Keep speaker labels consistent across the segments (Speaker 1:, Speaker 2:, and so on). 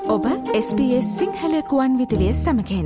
Speaker 1: ඔබ SBS සිංහල කුවන් විදුලිය සමඟෙන්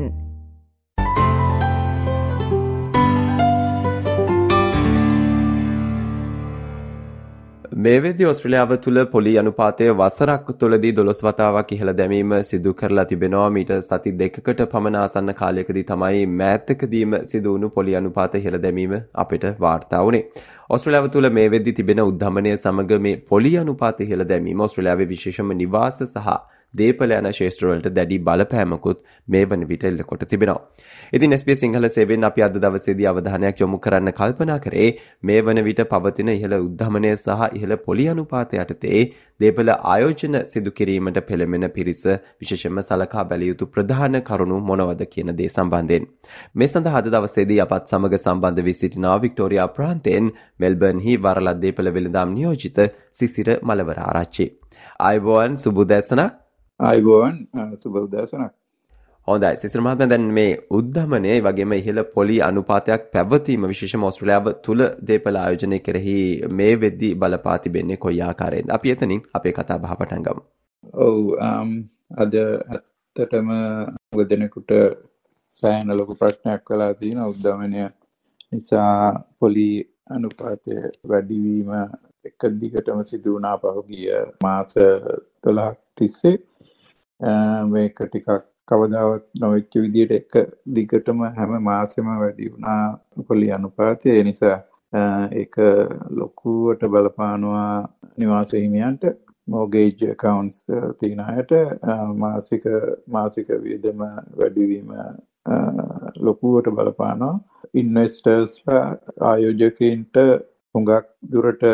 Speaker 1: මේ වෙද්දී ඔස්ට්‍රේලියාව තුළ පොලි අනුපාතය වසරක් තුළදී 12 වතාවක් ඉහළ දැමීම සිදු කරලා තිබෙනවා. මීට සති දෙකකට පමණ ආසන්න කාලයකදී තමයි මෑතකදීම සිදු වුණු පොලි අනුපාත ඉහළ දැමීම අපිට වාර්තා වුණේ. ඔස්ට්‍රේලියාව තුළ මේ වෙද්දී තිබෙන උද්ධමනය සමග මේ පොලි අනුපාත ඉහළ දැමීම ඔස්ට්‍රේලියාවේ විශේෂම නිවාස සහ දේපල යන ශේෂ්ත්‍රවලට දැඩි බලපෑමකුත් මේ වන විට එල්ල කොට තිබෙනවා. ඉතින් SBS සිංහල සේවයෙන් අපි අද දවසේදී අවධානයක් යොමු කරන්න කල්පනා කරේ මේ වන විට පවතින ඉහළ උද්ධමනය සහ ඉහළ පොලි අනුපාත යටතේ දේපල ආයෝජන සිදු කිරීමට පෙළඹෙන පිරිස විශේෂයෙන්ම සලකා බැලිය යුතු ප්‍රධාන කරුණු මොනවද කියන දේ සම්බන්ධයෙන්. මේ සඳහා අද දවසේදී අපත් සමග සම්බන්ධ වී සිටිනා වික්ටෝරියා ප්‍රාන්තයෙන් මෙල්බර්න්හි වරලත් දේපල වෙළඳාම් නියෝජිත සිසිර මලවර ආරච්චි. ආයුබෝවන් සුබ උදෑසනක්.
Speaker 2: ආයුබෝවන් සුබ උදෑසනක්.
Speaker 3: හොඳයි සිසිර මහත්මයා, දැන් මේ උද්ධමනය වගේම ඉහළ පොලි අනුපාතයක් පැවතීම විශේෂම ඔස්ට්‍රේලියාව තුළ දේපල ආයෝජනය කෙරෙහි මේ වෙද්දී බලපා තිබෙන්නේ කොයි ආකාරයෙන්ද? අපි එතනින් අපේ කතා බහ පටන් ගමු.
Speaker 2: ඔව්, අද ඇත්තටම දෙනෙකුට සෑහෙන ලොකු ප්‍රශ්නයක් වෙලා තියෙනවා. උද්ධමනය නිසා පොලි අනුපාතය වැඩිවීම එක දිගටම සිදු වුණා පහුගිය මාස 12ක් තිස්සේ. මේක ටිකක් කවදාවත් නොවෙච්ච විදිහට එක දිගටම හැම මාසෙම වැඩි වුණා පොලි අනුපාතය. ඒ නිසා ඒක ලොකුවට බලපානවා නිවාස හිමියන්ට, මොගේජ් accounts තියෙන අයට. මාසික වියදම වැඩිවීම ලොකුවට බලපානවා. ඉන්වෙස්ටර්ස් ආයෝජකයින්ට හුඟක් දුරට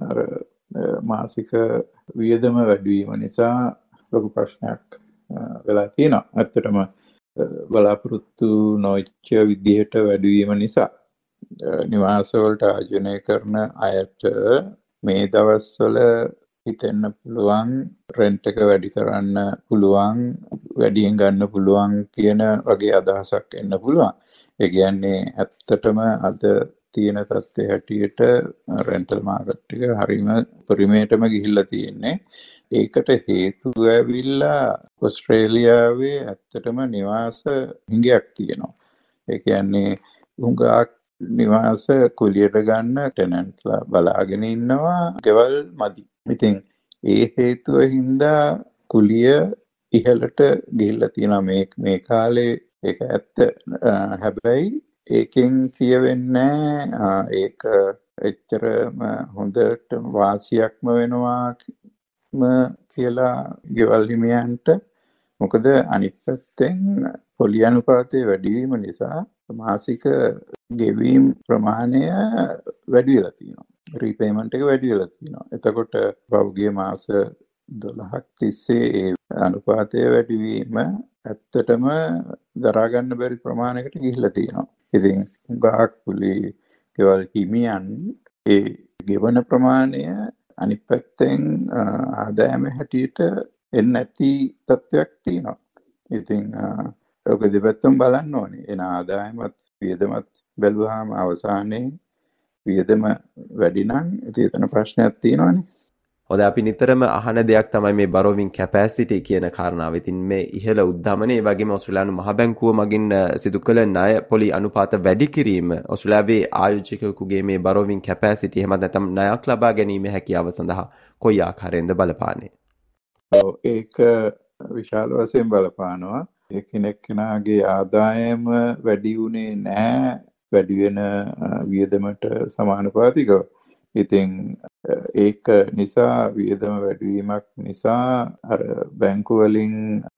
Speaker 2: මාසික වියදම වැඩිවීම නිසා ලොකු ප්‍රශ්නයක් වෙලා තියෙනවා. ඇත්තටම බලාපොරොත්තු නොවෙච්ච විදිහට වැඩිවීම නිසා නිවාසවලට ආයෝජනය කරන අයට මේ දවස්වල හිතෙන්න පුළුවන් රෙන්ට් එක වැඩි කරන්න පුළුවන්, වැඩියෙන් ගන්න පුළුවන් කියන වගේ අදහසක් එන්න පුළුවන්. ඒ කියන්නේ ඇත්තටම අද තියෙන තත්ත්වය හැටියට රෙන්ටල් මාකට් එක හරිම පරිමේටම ගිහිල්ලා තියෙන්නේ. ඒකට හේතුව ඇවිල්ලා ඔස්ට්‍රේලියාවේ ඇත්තටම නිවාස හිඟයක් තියෙනවා. ඒ කියන්නේ හුඟක් නිවාස කුලියට ගන්න ටෙනන්ට්ලා බලාගෙන ඉන්නවා, ගෙවල් මදි. ඉතින් ඒ හේතුව හින්දා කුලිය ඉහළට ගිහිල්ලා තියෙනවා මේ කාලේ. ඒක ඇත්ත. හැබැයි ඒකෙන් කියවෙන්නේ ඒක එච්චරම හොඳට වාසියක්ම වෙනවා කියලා ගෙවල් හිමියන්ට. මොකද අනිත් පැත්තෙන් පොලි අනුපාතය වැඩිවීම නිසා මාසික ගෙවීම් ප්‍රමාණය වැඩි වෙලා තියෙනවා. රීපේමන්ට් එක වැඩි වෙලා තියෙනවා. එතකොට පහුගිය මාස 12ක් තිස්සේ ඒ අනුපාතය වැඩිවීම ඇත්තටම දරා ගන්න බැරි ප්‍රමාණයකට ගිහිල්ලා තියෙනවා. ඉතින් ගාක් පුලි ගෙවල් හිමියන් ඒ ගෙවන ප්‍රමාණය අනිත් පැත්තෙන් ආදායම හැටියට එන්නේ නැති තත්ත්වයක් තියෙනවා. ඉතින් ඔක දෙපැත්තම බලන්න ඕනේ. එන ආදායමත් වියදමත් බැලුවාම අවසානයේ වියදම වැඩි නම් එතන ප්‍රශ්නයක් තියෙනවානේ.
Speaker 3: හොඳයි, අපි නිතරම අහන දෙයක් තමයි මේ borrowing capacity කියන කාරණාව. ඉතින් මේ ඉහළ උද්ධමනය වගේම ඔස්ට්‍රේලියානු මහ බැංකුව මගින් සිදු කළ ණය පොලි අනුපාත වැඩි කිරීම ඔස්ට්‍රේලියාවේ ආයෝජකයෙකුගේ මේ borrowing capacity එහෙම නැත්නම් ණයක් ලබා ගැනීම හැකියාව සඳහා කොයි ආකාරයෙන්ද බලපාන්නේ?
Speaker 2: ඒක විශාල වශයෙන් බලපානවා. එකිනෙකනාගේ ආදායම වැඩි වුණේ නැහැ වැඩි වෙන වියදමට සමානුපාතිකව. ඉතින් ඒක නිසා වියදම වැඩිවීමක් නිසා අර බැංකු වලින්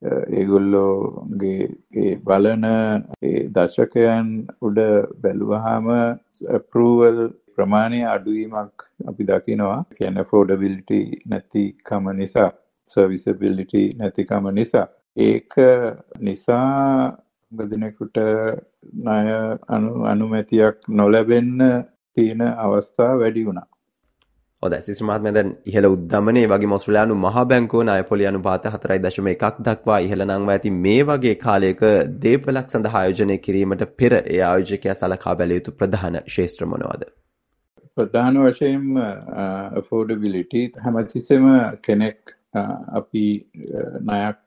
Speaker 2: ඒගොල්ලෝගේ ඒ බලන ඒ දශකයන් උඩ බැලුවාම approval ප්‍රමාණය අඩුවීමක් අපි දකිනවා. කියන්නේ affordability නැතිකම නිසා, serviceability නැතිකම නිසා. ඒක නිසා ගොඩනෙකුට ණය අනුමැතියක් නොලැබෙන්න තියෙන අවස්ථා වැඩි වුණා.
Speaker 3: හොඳයි සිසිල් මහත්මයා, දැන් ඉහළ උද්ධමනය වගේම ඔස්ට්‍රේලියානු මහ බැංකුව ණය පොලි අනුපාත 4.1 දක්වා ඉහළ නංවා ඇති මේ වගේ කාලයක දේපලක් සඳහා ආයෝජනය කිරීමට පෙර ඒ ආයෝජකයා සලකා බැලිය යුතු ප්‍රධාන ශේෂ්ත්‍ර මොනවාද?
Speaker 2: ප්‍රධාන වශයෙන්ම affordability. හැමතිස්සෙම කෙනෙක් අපි ණයක්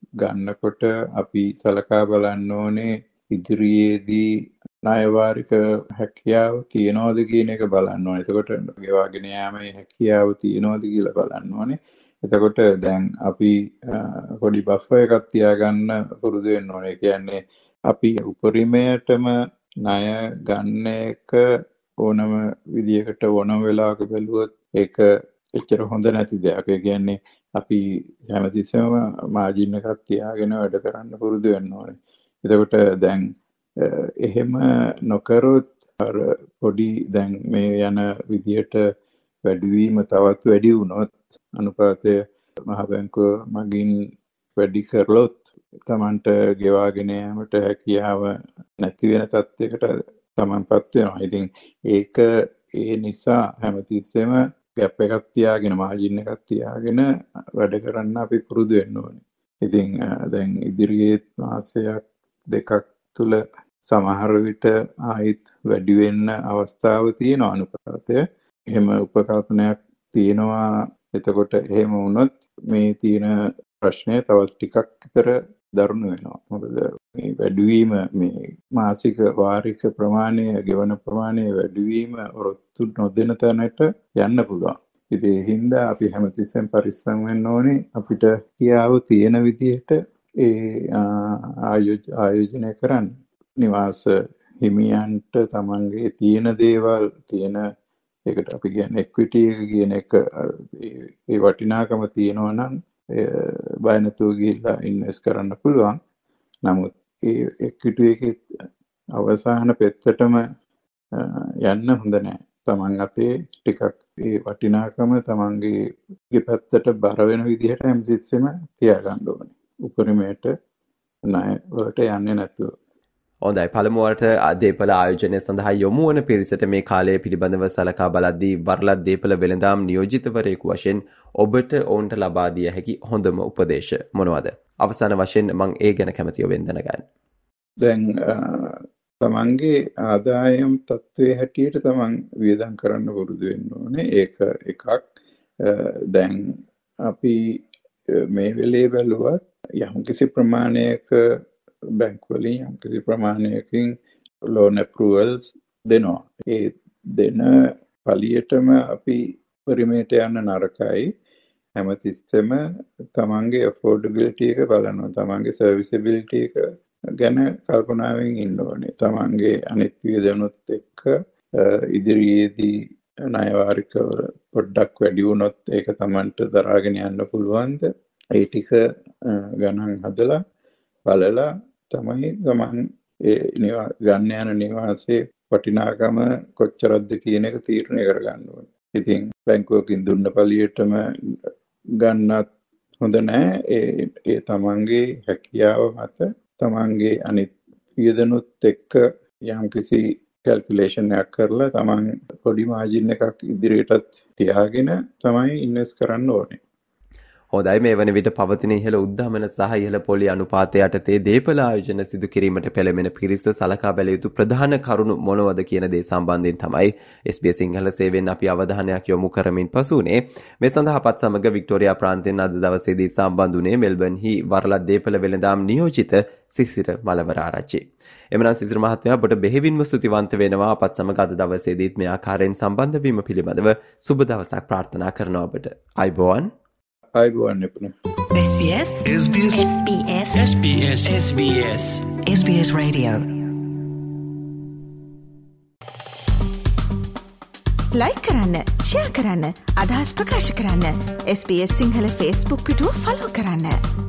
Speaker 2: ගන්නකොට අපි සලකා බලන්න ඕනේ ඉදිරියේදී ණයවාරික හැකියාව තියනවද කියන එක බලන්න ඕනේ. එතකොට ගෙවාගෙන යාමේ හැකියාව තියනවද කියලා බලන්න ඕනේ. එතකොට දැන් අපි පොඩි බෆර් එකක් තියාගන්න පුරුදු වෙන්න ඕනේ. කියන්නේ අපි උපරිමයටම ණය ගන්න එක ඕනම විදියකට ඕනම වෙලාවක බැලුවොත් ඒක එච්චර හොඳ නැති දෙයක්. ඒ කියන්නේ අපි හැමතිස්සෙම මාජින් එකක් තියාගෙන වැඩ කරන්න පුරුදු වෙන්න ඕනේ. එතකොට දැන් එහෙම නොකරොත් අර පොඩි දැන් මේ යන විදියට වැඩිවීම තවත් වැඩි වුණොත් අනුපාතය මහ බැංකුව මගින් වැඩි කරලොත් තමන්ට ගෙවාගෙන යාමට හැකියාව නැති වෙන තත්යකට තමන්පත් වෙනවා. ඉතින් ඒක ඒ නිසා හැමතිස්සෙම ගැප් එකක් තියාගෙන මාජින් එකක් තියාගෙන වැඩ කරන්න අපි පුරුදු වෙන්න ඕනේ. ඉතින් දැන් ඉදිරියේ මාසයක් දෙකක් තුල සමහර විට ආයිත් වැඩි වෙන්න අවස්ථාව තියෙනවා අනුපාතය. එහෙම උපකල්පනයක් තියෙනවා. එතකොට එහෙම වුණොත් මේ තියෙන ප්‍රශ්නය තවත් ටිකක් විතර දරුණු වෙනවා. මොකද මේ වැඩිවීම මේ මාසික වාරික ප්‍රමාණය ගෙවන ප්‍රමාණය වැඩිවීම ඔරොත්තු නොදෙන තැනට යන්න පුළුවන්. ඉතින් ඒ හින්දා අපි හැමතිස්සෙම පරිස්සම් වෙන්න ඕනේ. අපිට කියාව තියෙන විදිහට ඒ ආයෝජනය කරන්න. නිවාස හිමියන්ට තමන්ගේ තියෙන දේවල් තියෙන ඒකට අපි කියන්නේ equity කියන එක ඒ වටිනාකම තියෙනවා නම් බය නැතුව ගිහිල්ලා ඉන්වෙස්ට් කරන්න පුළුවන්. නමුත් ඒ equity එකේ අවසාන පැත්තටම යන්න හොඳ නැහැ. තමන් අතේ ටිකක් ඒ වටිනාකම තමන්ගේ පැත්තට බර වෙන විදිහට හැමතිස්සෙම තියාගන්න ඕනේ. උපරිමයට ණය වලට යන්නේ නැතුව.
Speaker 1: හොඳයි, පළමුවට දේපල ආයෝජනය සඳහා යොමු වන පිරිසට මේ කාලය පිළිබඳව සලකා බලද්දී වරලත් දේපල වෙළඳාම් නියෝජිතවරයෙකු වශයෙන් ඔබට ඔවුන්ට ලබා දිය හැකි හොඳම උපදේශ මොනවද? අවසාන වශයෙන් මම ඒ ගැන කැමතිව දැනගන්න.
Speaker 2: දැන් තමන්ගේ ආදායම් තත්ත්වයේ හැටියට තමන් වියදම් කරන්න පුරුදු වෙන්න ඕනේ. ඒක එකක්. දැන් අපි මේ වෙලේ බැලුවත් යම්කිසි ප්‍රමාණයක බැංකුවලින් යම්කිසි ප්‍රමාණයකින් loan approvals දෙනවා. ඒ දෙන පළියටම අපි පරිමේට යන්න නරකයි. හැමතිස්සෙම තමන්ගේ affordability එක බලනවා. තමන්ගේ serviceability එක ගැන කල්පනාවෙන් ඉන්න ඕනේ. තමන්ගේ අනිත් වියදමුත් එක්ක ඉදිරියේදී ණයවාරික පොඩ්ඩක් වැඩි වුණොත් ඒක තමන්ට දරාගෙන යන්න පුළුවන්ද? ඒ ටික ගණන් හදලා බලලා තමයි ගමන් ගන්න යන නිවාසයේ වටිනාකම කොච්චරද කියන එක තීරණය කරගන්න ඕනේ. ඉතින් බැංකුවකින් දුන්න පළියටම ගන්නත් හොඳ නැහැ. ඒ තමන්ගේ හැකියාව මත තමන්ගේ අනිත් වියදනුත් එක්ක යම්කිසි කැල්කියුලේෂන් එකක් කරලා තමන් පොඩි මාජින් එකක් ඉදිරියටත් තියාගෙන තමයි ඉන්වෙස්ට් කරන්න ඕනේ.
Speaker 1: හොඳයි, මේ වන විට පවතින ඉහළ උද්ධමන සහ ඉහළ පොලි අනුපාතය යටතේ දේපල ආයෝජන සිදු කිරීමට පෙළඹෙන පිරිස සලකා බැලිය යුතු ප්‍රධාන කරුණු මොනවද කියන දේ සම්බන්ධයෙන් තමයි SBS සිංහල සේවයෙන් අපි අවධානයක් යොමු කරමින් පසුනේ. මේ සඳහා අපත් සමග වික්ටෝරියා ප්‍රාන්තයෙන් අද දවසේදී සම්බන්ධ වුණේ මෙල්බර්න්හි වරලත් දේපල වෙළඳාම් නියෝජිත සිසිර මලවරආරච්චි. එමනම් සිසිර මහත්මයා ඔබට බෙහෙවින්ම ස්තුතිවන්ත වෙනවා. අපත් සමග අද දවසේදීත් මේ ආකාරයෙන් සම්බන්ධ වීම පිළිබඳව සුබ දවසක් ප්‍රාර්ථනා කරනවා ඔබට. අයබෝවන්.
Speaker 2: අයබෝවන් එපන.
Speaker 4: SBS SBS SBS SBS SBS SBS Radio. Like කරන්න, ෂෙයා කරන්න, අදහස් ප්‍රකාශ කරන්න. SBS සිංහල Facebook පිටුව ෆලෝ කරන්න.